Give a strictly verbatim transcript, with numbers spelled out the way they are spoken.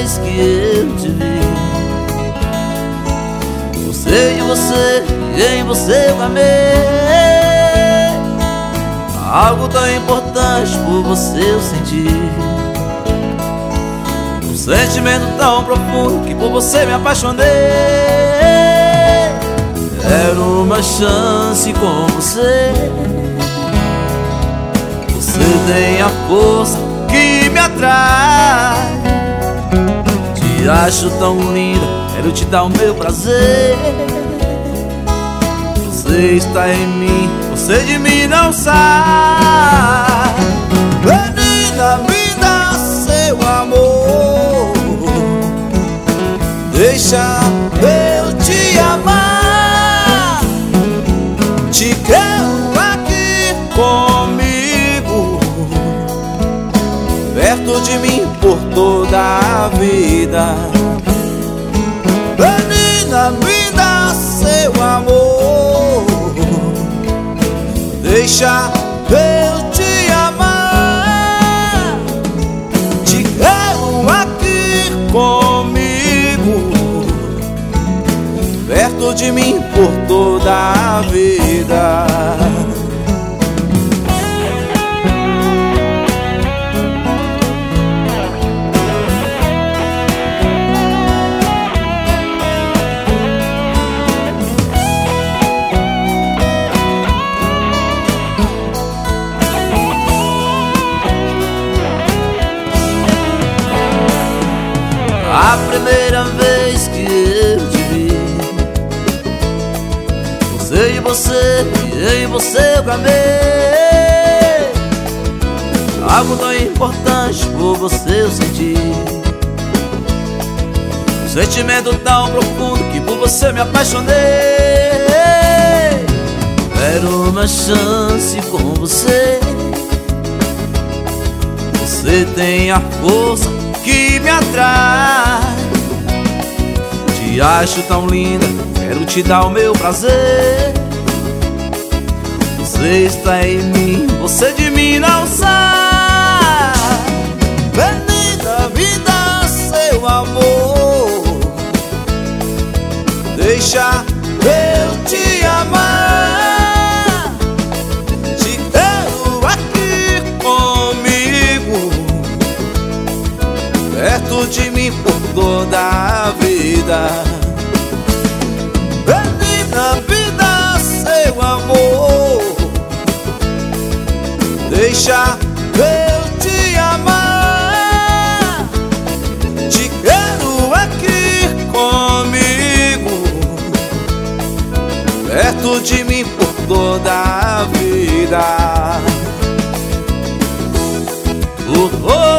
vez que eu te vi. Gostei de você e em você eu amei. Algo tão importante por você eu senti. Um sentimento tão profundo que por você me apaixonei. Era uma chance com você. Você tem a força que me atrai. Te acho tão linda, quero te dar o meu prazer. Você está em mim, você de mim não sai. Menina, me dá seu amor. Deixa eu te amar. Te quero aqui comigo, perto de mim por toda a vida. Menina, me dá seu amor. Deixa eu te amar. Te quero aqui comigo, perto de mim por toda a vida. A primeira vez que eu te vi, gostei de você e em você eu amei. Algo tão importante por você eu senti. Um sentimento tão profundo que por você me apaixonei. Era uma chance com você. Você tem a força que me atrai. Te acho tão linda, quero te dar o meu prazer. Você está em mim, você de mim não sai. Menina, me dá seu amor. Deixa eu te amar. Te quero aqui comigo, perto de mim por toda a vida. Menina, me dá seu amor. Deixa eu te amar. Te quero aqui comigo, perto de mim por toda a vida. Oh, oh.